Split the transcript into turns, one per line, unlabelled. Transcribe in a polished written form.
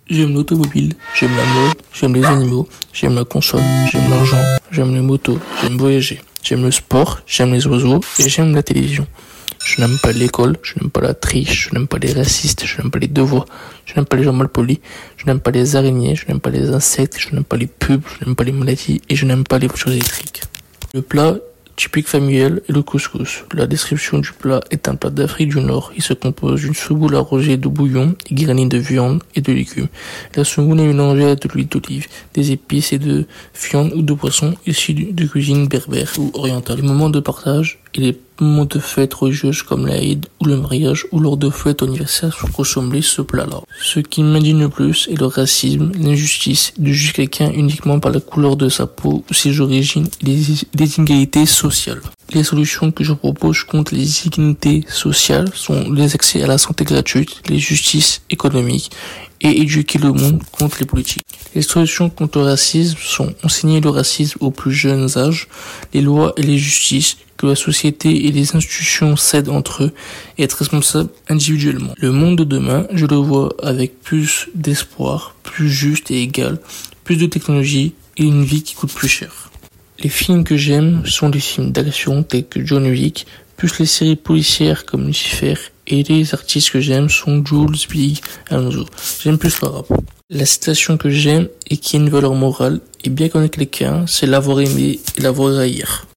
J'aime l'automobile, j'aime la mode, j'aime les animaux, j'aime la console, j'aime l'argent, j'aime les motos, j'aime voyager, j'aime le sport, j'aime les oiseaux et j'aime la télévision. Je n'aime pas l'école, je n'aime pas la triche, je n'aime pas les racistes, je n'aime pas les devoirs, je n'aime pas les gens mal polis, je n'aime pas les araignées, je n'aime pas les insectes, je n'aime pas les pubs, je n'aime pas les maladies et je n'aime pas les voitures électriques. Le plat typique familial est le couscous. La description du plat est un plat d'Afrique du Nord. Il se compose d'une semoule arrosée de bouillon et garnie de viande et de légumes. La semoule est mélangée à de l'huile d'olive, des épices et de viande ou de poisson issus de cuisine berbère ou orientale. Les moments de partage et les moments de fêtes religieuses comme l'Aïd ou le mariage ou lors de fêtes anniversaires sont consommés ce plat-là. Ce qui m'indigne le plus est le racisme, l'injustice de juger quelqu'un uniquement par la couleur de sa peau ou ses origines et les inégalités sociales. Les solutions que je propose contre les inégalités sociales sont les accès à la santé gratuite, les justices économiques et éduquer le monde contre les politiques. Les solutions contre le racisme sont enseigner le racisme aux plus jeunes âges, les lois et les justices, que la société et les institutions cèdent entre eux et être responsables individuellement. Le monde de demain, je le vois avec plus d'espoir, plus juste et égal, plus de technologie et une vie qui coûte plus cher. Les films que j'aime sont les films d'action tels que John Wick, plus les séries policières comme Lucifer, et les artistes que j'aime sont Jules, Big, Alonso. J'aime plus le rap. La citation que j'aime et qui a une valeur morale, et bien connaître quelqu'un, c'est l'avoir aimé et l'avoir haïr.